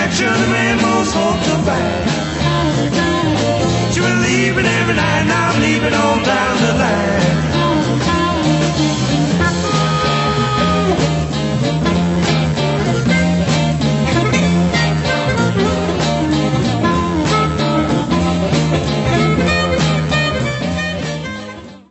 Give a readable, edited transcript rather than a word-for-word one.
attraction, the man most hopes are bad. She was leaving every night, now I'm leaving on down the line.